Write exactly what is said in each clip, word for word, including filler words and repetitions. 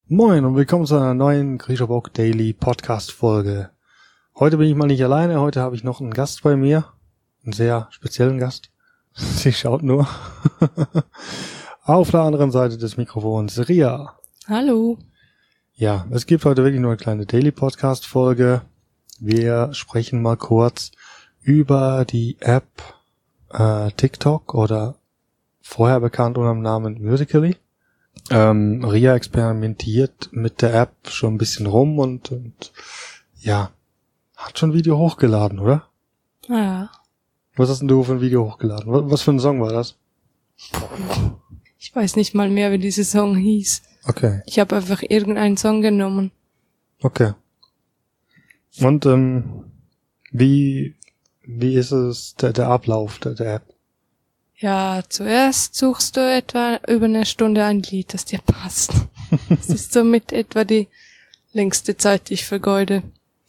Moin und willkommen zu einer neuen Grisha-Bock Daily Podcast Folge. Heute bin ich mal nicht alleine, heute habe ich noch einen Gast bei mir. Einen sehr speziellen Gast. Sie schaut nur. Auf der anderen Seite des Mikrofons Ria. Hallo. Ja, es gibt heute wirklich nur eine kleine Daily Podcast Folge. Wir sprechen mal kurz über die App äh, TikTok oder vorher bekannt unter dem Namen Musical.ly. Ähm, Ria experimentiert mit der App schon ein bisschen rum und, und ja, hat schon ein Video hochgeladen, oder? Ja. Was hast denn du für ein Video hochgeladen? Was, was für ein Song war das? Ich weiß nicht mal mehr, wie dieser Song hieß. Okay. Ich habe einfach irgendeinen Song genommen. Okay. Und ähm, wie wie ist es der, der Ablauf der, der App? Ja, zuerst suchst du etwa über eine Stunde ein Lied, das dir passt. Das ist somit etwa die längste Zeit, die ich vergeude.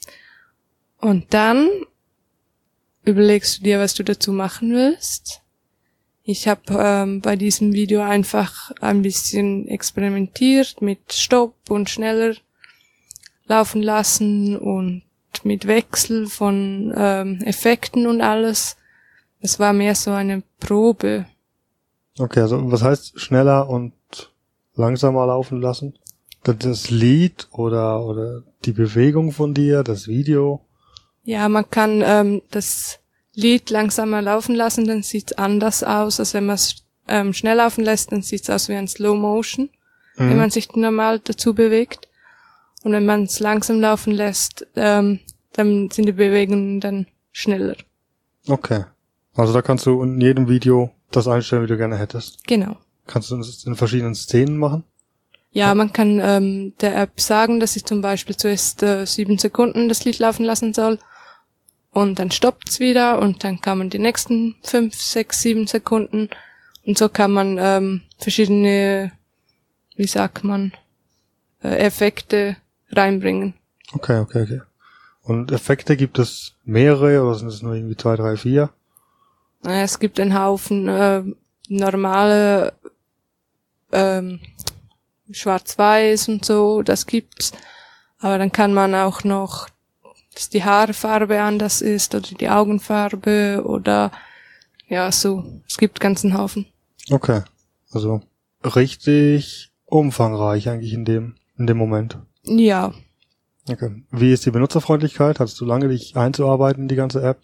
Und dann überlegst du dir, was du dazu machen willst. Ich habe ähm, bei diesem Video einfach ein bisschen experimentiert mit Stopp und schneller laufen lassen und mit Wechsel von ähm, Effekten und alles. Es war mehr so eine Probe. Okay, also was heißt schneller und langsamer laufen lassen? Das Lied oder oder die Bewegung von dir, das Video? Ja, man kann ähm, das Lied langsamer laufen lassen, dann sieht's anders aus, als wenn man es ähm, schnell laufen lässt, dann sieht's aus wie ein Slow Motion, mhm. wenn man sich normal dazu bewegt. Und wenn man es langsam laufen lässt, ähm, dann sind die Bewegungen dann schneller. Okay. Also da kannst du in jedem Video das einstellen, wie du gerne hättest. Genau. Kannst du das in verschiedenen Szenen machen? Ja, man kann ähm, der App sagen, dass ich zum Beispiel zuerst äh, sieben Sekunden das Lied laufen lassen soll und dann stoppt's wieder und dann kann man die nächsten fünf, sechs, sieben Sekunden und so kann man ähm, verschiedene, wie sagt man, äh, Effekte reinbringen. Okay, okay, okay. Und Effekte gibt es mehrere oder sind es nur irgendwie zwei, drei, vier? Es gibt einen Haufen äh, normale ähm, Schwarz-Weiß und so, das gibt's. Aber dann kann man auch noch, dass die Haarfarbe anders ist oder die Augenfarbe oder ja, so. Es gibt ganzen Haufen. Okay. Also richtig umfangreich eigentlich in dem in dem Moment. Ja. Okay. Wie ist die Benutzerfreundlichkeit? Hattest du lange dich einzuarbeiten in die ganze App?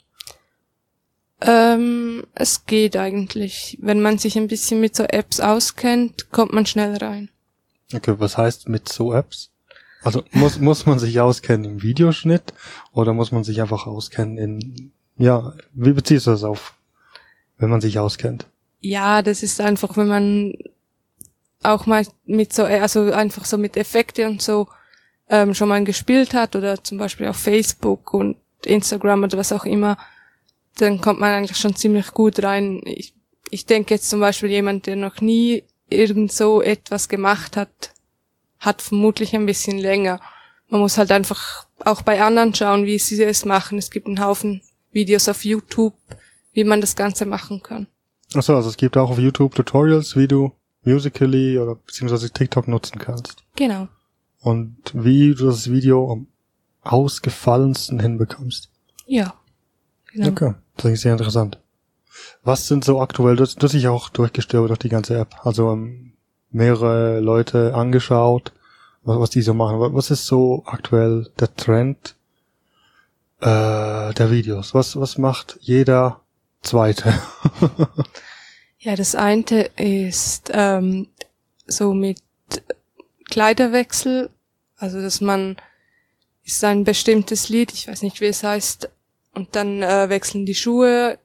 Ähm, es geht eigentlich. Wenn man sich ein bisschen mit so Apps auskennt, kommt man schnell rein. Okay, was heißt mit so Apps? Also muss muss man sich auskennen im Videoschnitt oder muss man sich einfach auskennen in, ja, wie beziehst du das auf, wenn man sich auskennt? Ja, das ist einfach, wenn man auch mal mit so, also einfach so mit Effekte und so ähm, schon mal gespielt hat oder zum Beispiel auf Facebook und Instagram oder was auch immer, dann kommt man eigentlich schon ziemlich gut rein. Ich, ich denke jetzt zum Beispiel jemand, der noch nie irgend so etwas gemacht hat, hat vermutlich ein bisschen länger. Man muss halt einfach auch bei anderen schauen, wie sie es machen. Es gibt einen Haufen Videos auf YouTube, wie man das Ganze machen kann. Achso, also es gibt auch auf YouTube Tutorials, wie du Musical.ly oder beziehungsweise TikTok nutzen kannst. Genau. Und wie du das Video am ausgefallensten hinbekommst. Ja. Genau. Okay, das ist sehr interessant. Was sind so aktuell, du hast dich auch durchgestöbert durch die ganze App, also ähm, mehrere Leute angeschaut, was, was die so machen. Was ist so aktuell der Trend äh, der Videos? Was was macht jeder Zweite? Ja, das eine ist ähm, so mit Kleiderwechsel, also dass man ist ein bestimmtes Lied, ich weiß nicht, wie es heißt, und dann äh, wechseln die Schuhe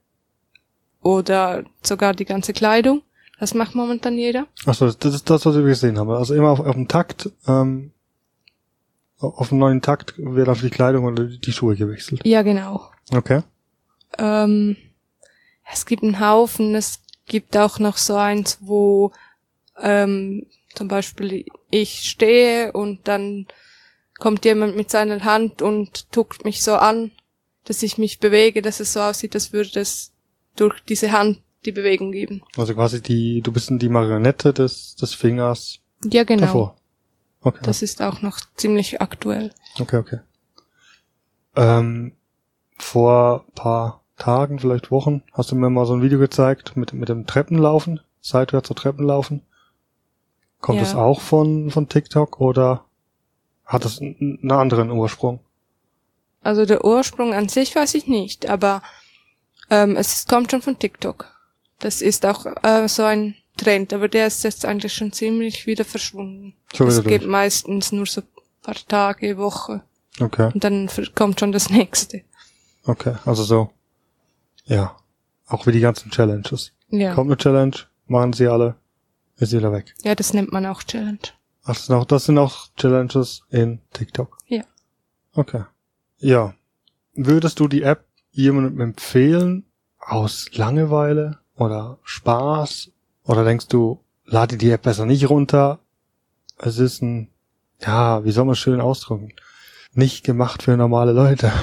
oder sogar die ganze Kleidung. Das macht momentan jeder. Achso, das ist das, was wir gesehen haben. Also immer auf, auf dem Takt, ähm, auf dem neuen Takt wird auf die Kleidung oder die Schuhe gewechselt. Ja, genau. Okay. Ähm, es gibt einen Haufen, es gibt auch noch so eins, wo ähm, zum Beispiel ich stehe und dann kommt jemand mit seiner Hand und tuckt mich so an, dass ich mich bewege, dass es so aussieht, als würde es durch diese Hand die Bewegung geben. Also quasi die, du bist die Marionette des, des Fingers Ja, genau. davor. Okay. Das ist auch noch ziemlich aktuell. Okay, okay. Ähm, vor paar Tagen, vielleicht Wochen, hast du mir mal so ein Video gezeigt mit, mit dem Treppenlaufen, seitwärts zu Treppenlaufen. Kommt Ja. das auch von, von TikTok oder hat das einen, einen anderen Ursprung? Also der Ursprung an sich weiß ich nicht, aber ähm, es kommt schon von TikTok. Das ist auch äh, so ein Trend, aber der ist jetzt eigentlich schon ziemlich wieder verschwunden. Schon wieder Es geht durch. meistens nur so ein paar Tage, Woche Okay, und dann f- kommt schon das nächste. okay, also so, ja, auch wie die ganzen Challenges. Ja, Kommt eine Challenge, machen sie alle, ist sie wieder weg. ja, das nennt man auch Challenge. Ach, das sind auch, das sind auch Challenges in TikTok. Ja. Okay. Ja. Würdest du die App jemandem empfehlen aus Langeweile oder Spaß? Oder denkst du, lade die App besser nicht runter? Es ist ein, ja, wie soll man es schön ausdrücken? Nicht gemacht für normale Leute.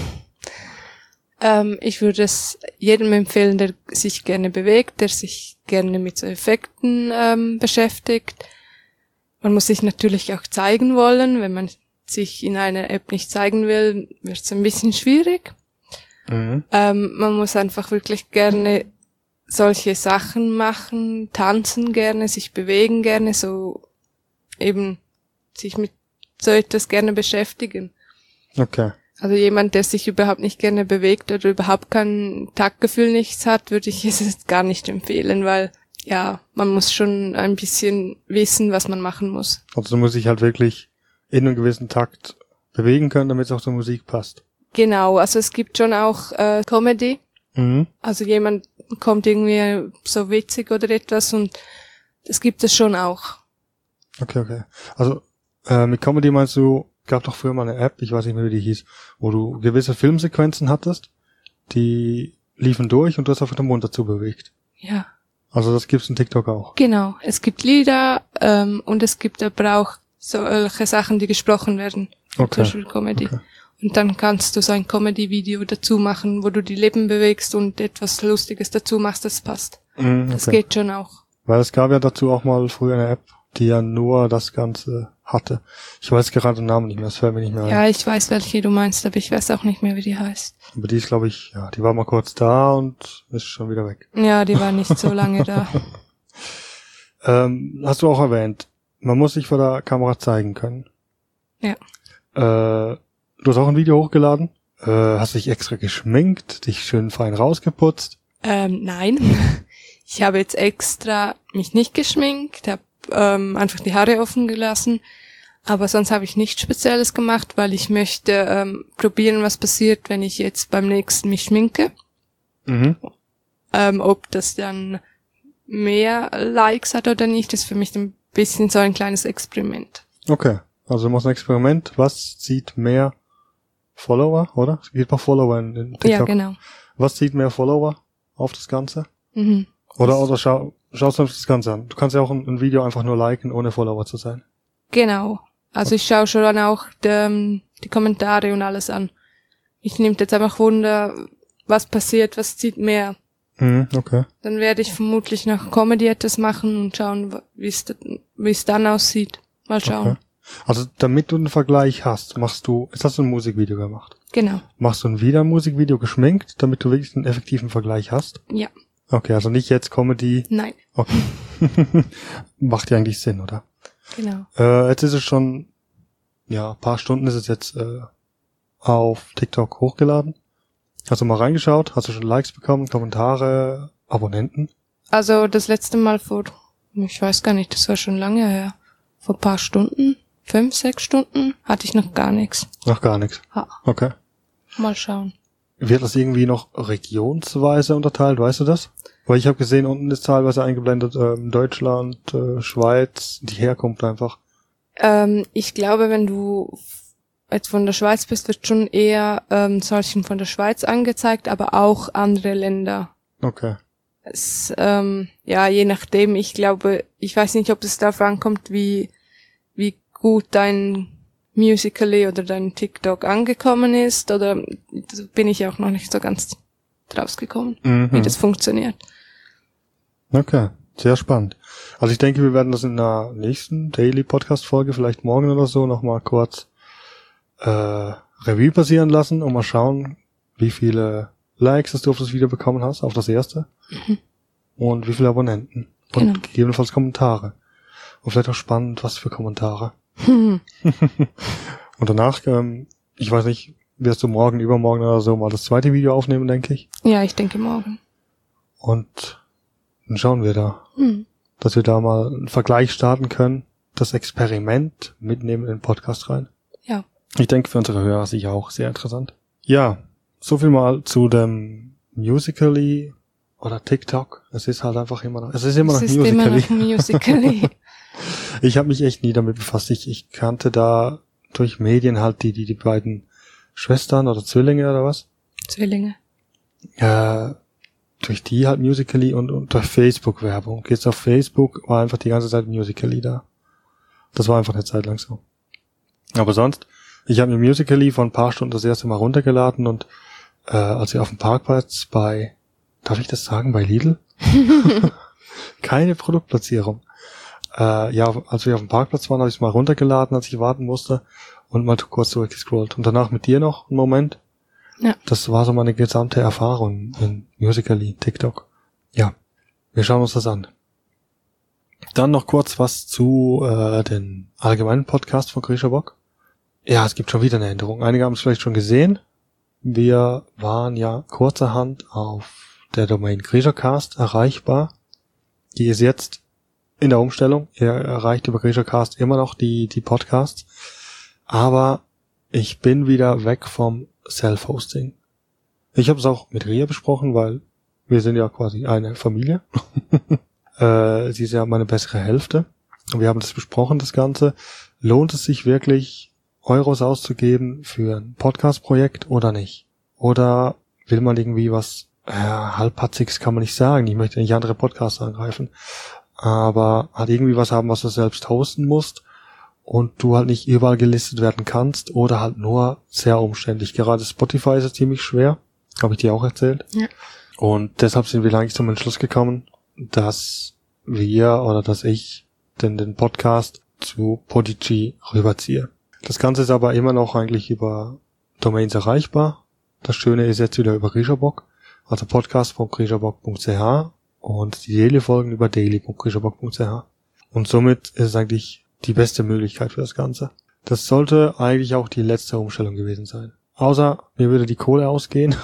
Ähm, ich würde es jedem empfehlen, der sich gerne bewegt, der sich gerne mit so Effekten ähm, beschäftigt. Man muss sich natürlich auch zeigen wollen. Wenn man sich in einer App nicht zeigen will, wird es ein bisschen schwierig. Mhm. Ähm, man muss einfach wirklich gerne solche Sachen machen, tanzen gerne, sich bewegen gerne, so eben sich mit so etwas gerne beschäftigen. Okay. Also jemand, der sich überhaupt nicht gerne bewegt oder überhaupt kein Taktgefühl nichts hat, würde ich es jetzt gar nicht empfehlen, weil ja, man muss schon ein bisschen wissen, was man machen muss. Also du musst dich halt wirklich in einem gewissen Takt bewegen können, damit es auch zur Musik passt. Genau, also es gibt schon auch äh, Comedy. Mhm. Also jemand kommt irgendwie so witzig oder etwas und das gibt es schon auch. Okay, okay. Also äh, mit Comedy meinst du, gab doch früher mal eine App, ich weiß nicht mehr, wie die hieß, wo du gewisse Filmsequenzen hattest, die liefen durch und du hast einfach den Mund dazu bewegt. Ja, Also das gibt's in TikTok auch. genau. Es gibt Lieder ähm, und es gibt aber auch solche Sachen, die gesprochen werden. Zum Okay. Beispiel Comedy. Okay. Und dann kannst du so ein Comedy-Video dazu machen, wo du die Lippen bewegst und etwas Lustiges dazu machst, das passt. Mhm, Das okay. geht schon auch. Weil es gab ja dazu auch mal früher eine App, die ja nur das Ganze hatte. Ich weiß gerade den Namen nicht mehr, das fällt mir nicht mehr ein. Ja, ich weiß, welche du meinst, aber ich weiß auch nicht mehr, wie die heißt. Aber die ist, glaube ich, ja, die war mal kurz da und ist schon wieder weg. Ja, die war nicht so lange da. Ähm, hast du auch erwähnt, man muss sich vor der Kamera zeigen können. Ja. Äh, du hast auch ein Video hochgeladen. Äh, hast dich extra geschminkt, dich schön fein rausgeputzt. Ähm, nein. Ich habe jetzt extra mich nicht geschminkt, habe ähm, einfach die Haare offen gelassen. Aber sonst habe ich nichts Spezielles gemacht, weil ich möchte ähm, probieren, was passiert, wenn ich jetzt beim nächsten mich schminke. Mhm. Ähm, ob das dann mehr Likes hat oder nicht, ist für mich ein bisschen so ein kleines Experiment. Okay. Also du machst ein Experiment. Was zieht mehr Follower, oder? Es gibt auch Follower in, in TikTok. Ja, genau. Was zieht mehr Follower auf das Ganze? Mhm. Oder, oder schau, schaust du das Ganze an. Du kannst ja auch ein, ein Video einfach nur liken, ohne Follower zu sein. Genau. Also ich schaue schon auch die, die Kommentare und alles an. Ich nehme jetzt einfach Wunder, was passiert, was zieht mehr. Mhm, okay. Dann werde ich vermutlich nach Comedy etwas machen und schauen, wie es wie es dann aussieht. Mal schauen. Okay. Also damit du einen Vergleich hast, machst du, jetzt hast du ein Musikvideo gemacht. Genau. Machst du ein wieder Musikvideo geschminkt, damit du wirklich einen effektiven Vergleich hast? Ja. Okay, also nicht jetzt Comedy. Nein. Okay. Macht ja eigentlich Sinn, oder? Genau. Äh, jetzt ist es schon, ja, ein paar Stunden ist es jetzt äh, auf TikTok hochgeladen. Hast du mal reingeschaut? Hast du schon Likes bekommen, Kommentare, Abonnenten? Also das letzte Mal vor, ich weiß gar nicht, das war schon lange her, vor ein paar Stunden, fünf, sechs Stunden, hatte ich noch gar nichts. Noch gar nichts. Ha. Okay. Mal schauen. Wird das irgendwie noch regionsweise unterteilt, weißt du das? Weil ich habe gesehen, unten ist teilweise eingeblendet ähm, Deutschland, äh, Schweiz, die Herkunft einfach. Ähm, ich glaube, wenn du jetzt von der Schweiz bist, wird schon eher ähm, solchen von der Schweiz angezeigt, aber auch andere Länder. Okay. Es, ähm, ja, je nachdem, ich glaube, ich weiß nicht, ob es darauf ankommt, wie, wie gut dein Musical.ly oder dein TikTok angekommen ist, oder da bin ich auch noch nicht so ganz rausgekommen, Mhm. wie das funktioniert. Okay. sehr spannend. Also ich denke, wir werden das in der nächsten Daily Podcast Folge, vielleicht morgen oder so, nochmal kurz äh, Revue passieren lassen und mal schauen, wie viele Likes du auf das Video bekommen hast, auf das erste. Mhm. Und wie viele Abonnenten. Und genau. Gegebenenfalls Kommentare. Und vielleicht auch spannend, was für Kommentare. Hm. Und danach, ähm, ich weiß nicht, wirst du morgen, übermorgen oder so mal das zweite Video aufnehmen, denke ich. Ja, ich denke morgen. Und dann schauen wir da, hm. dass wir da mal einen Vergleich starten können, das Experiment mitnehmen in den Podcast rein. Ja. Ich denke, für unsere Hörer sicher auch sehr interessant. Ja, so viel mal zu dem Musical.ly oder TikTok. Es ist halt einfach immer noch, es ist immer noch Musical.ly. Es ist immer noch Musical.ly. Ich habe mich echt nie damit befasst. Ich, ich kannte da durch Medien halt die, die, die beiden Schwestern oder Zwillinge oder was? Zwillinge. Ja, durch die halt Musical.ly und, und durch Facebook-Werbung. Jetzt auf Facebook war einfach die ganze Zeit Musical.ly da. Das war einfach eine Zeit lang so. Aber sonst, ich habe mir Musical.ly vor ein paar Stunden das erste Mal runtergeladen und äh, als ich auf dem Parkplatz bei, darf ich das sagen, bei Lidl? Keine Produktplatzierung. Äh, ja, als wir auf dem Parkplatz waren, habe ich es mal runtergeladen, als ich warten musste und mal kurz zurückgescrollt. Und danach mit dir noch einen Moment. Ja. Das war so meine gesamte Erfahrung in Musical.ly, TikTok. Ja, wir schauen uns das an. Dann noch kurz was zu äh, den allgemeinen Podcast von Grisha Bock. Ja, es gibt schon wieder eine Änderung. Einige haben es vielleicht schon gesehen. Wir waren ja kurzerhand auf der Domain GrishaCast erreichbar. Die ist jetzt in der Umstellung. Ihr erreicht über GrishaCast immer noch die die Podcasts. Aber ich bin wieder weg vom Self-Hosting. Ich habe es auch mit Ria besprochen, weil wir sind ja quasi eine Familie. äh, sie ist ja meine bessere Hälfte. Und wir haben das besprochen, das Ganze. Lohnt es sich wirklich, Euros auszugeben für ein Podcast-Projekt oder nicht? Oder will man irgendwie was, äh, halbpatziges kann man nicht sagen. Ich möchte nicht andere Podcasts angreifen. Aber halt irgendwie was haben, was du selbst hosten musst und du halt nicht überall gelistet werden kannst oder halt nur sehr umständlich. Gerade Spotify ist es ziemlich schwer. Habe ich dir auch erzählt. Ja. Und deshalb sind wir eigentlich zum Entschluss gekommen, dass wir oder dass ich den, den Podcast zu Podigy rüberziehe. Das Ganze ist aber immer noch eigentlich über Domains erreichbar. Das Schöne ist jetzt wieder über GrishaBock, also podcast punkt grishabock punkt c h und die Daily-Folgen über daily punkt grishabock punkt c h. Und somit ist es eigentlich die beste Möglichkeit für das Ganze. Das sollte eigentlich auch die letzte Umstellung gewesen sein. Außer mir würde die Kohle ausgehen.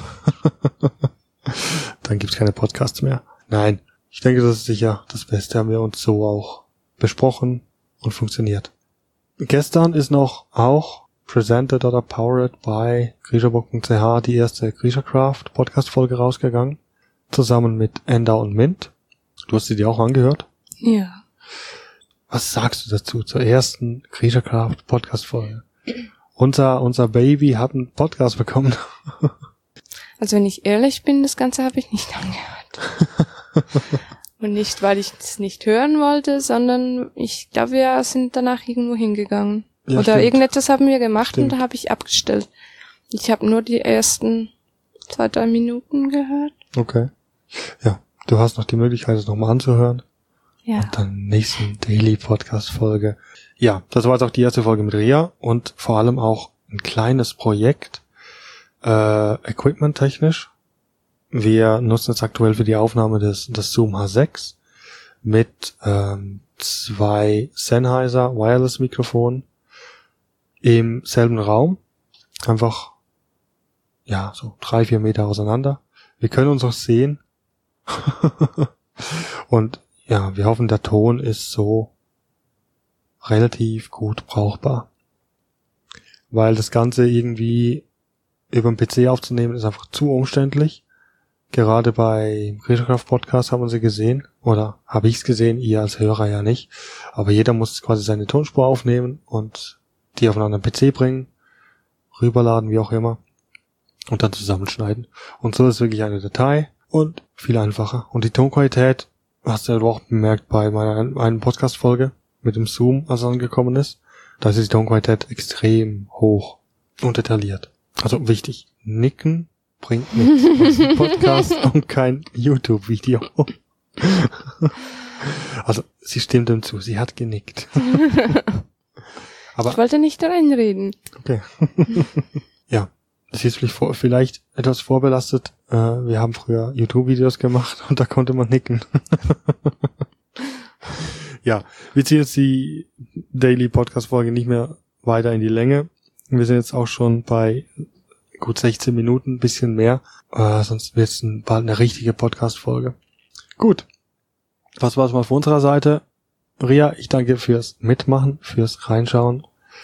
Dann gibt's keine Podcasts mehr. Nein, ich denke, das ist sicher das Beste. Haben wir uns so auch besprochen und funktioniert. Gestern ist noch auch presented oder powered by grishabock punkt c h die erste GrishaCraft Podcast-Folge rausgegangen. Zusammen mit Enda und Mint. Du hast sie dir auch angehört? Ja. Was sagst du dazu zur ersten GrishaCraft Podcast-Folge? Unser, unser Baby hat einen Podcast bekommen. Also wenn ich ehrlich bin, das Ganze habe ich nicht angehört. Und nicht, weil ich es nicht hören wollte, sondern ich glaube, wir sind danach irgendwo hingegangen. Ja, Oder stimmt. Irgendetwas haben wir gemacht stimmt. Und da habe ich abgestellt. Ich habe nur die ersten zwei, drei Minuten gehört. Okay. Ja, du hast noch die Möglichkeit, es nochmal anzuhören. Ja. Und dann nächsten Daily-Podcast-Folge. Ja, das war jetzt auch die erste Folge mit Ria und vor allem auch ein kleines Projekt, äh, equipment-technisch. Wir nutzen jetzt aktuell für die Aufnahme des, des Zoom H sechs mit ähm, zwei Sennheiser Wireless-Mikrofonen im selben Raum. Einfach, ja, so drei, vier Meter auseinander. Wir können uns auch sehen. Und ja, wir hoffen, der Ton ist so relativ gut brauchbar. Weil das Ganze irgendwie über den P C aufzunehmen ist einfach zu umständlich. Gerade bei GrishaCraft Podcast haben wir sie gesehen, oder habe ich es gesehen, ihr als Hörer ja nicht. Aber jeder muss quasi seine Tonspur aufnehmen und die auf einen anderen P C bringen, rüberladen, wie auch immer, und dann zusammenschneiden. Und so ist wirklich eine Datei und viel einfacher. Und die Tonqualität hast du ja auch bemerkt bei meiner einen Podcast-Folge mit dem Zoom, als es angekommen ist. Da ist die Tonqualität extrem hoch und detailliert. Also wichtig, nicken bringt nichts. Das ist ein Podcast und kein YouTube-Video. Also, sie stimmt ihm zu, sie hat genickt. Aber, ich wollte nicht reinreden. Okay. Ja, das ist vielleicht etwas vorbelastet. Äh, wir haben früher YouTube-Videos gemacht und da konnte man nicken. Ja, wir ziehen jetzt die Daily Podcast-Folge nicht mehr weiter in die Länge. Wir sind jetzt auch schon bei gut sechzehn Minuten, ein bisschen mehr. Äh, sonst wird es bald eine richtige Podcast-Folge. Gut. Das war's mal von unserer Seite. Ria, ich danke fürs Mitmachen, fürs Reinschauen.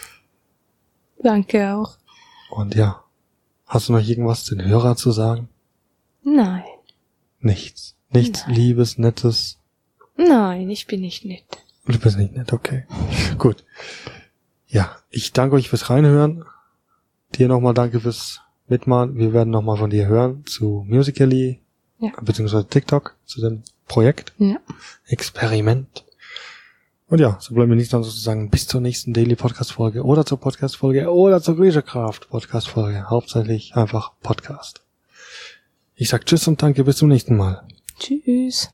Danke auch. Und ja, hast du noch irgendwas den Hörer zu sagen? Nein. Nichts. Nichts Nein. Liebes, Nettes. Nein, ich bin nicht nett. Du bist nicht nett, okay. Gut. Ja, ich danke euch fürs Reinhören. Dir nochmal danke fürs Mitmachen. Wir werden nochmal von dir hören zu Musical.ly, Ja. beziehungsweise TikTok, zu dem Projekt. Ja. Experiment. Und ja, so bleiben wir nichts anderes zu sagen. Bis zur nächsten Daily Podcast Folge oder zur Podcast Folge oder zur Griecherkraft Podcast Folge. Hauptsächlich einfach Podcast. Ich sag Tschüss und danke, bis zum nächsten Mal. Tschüss.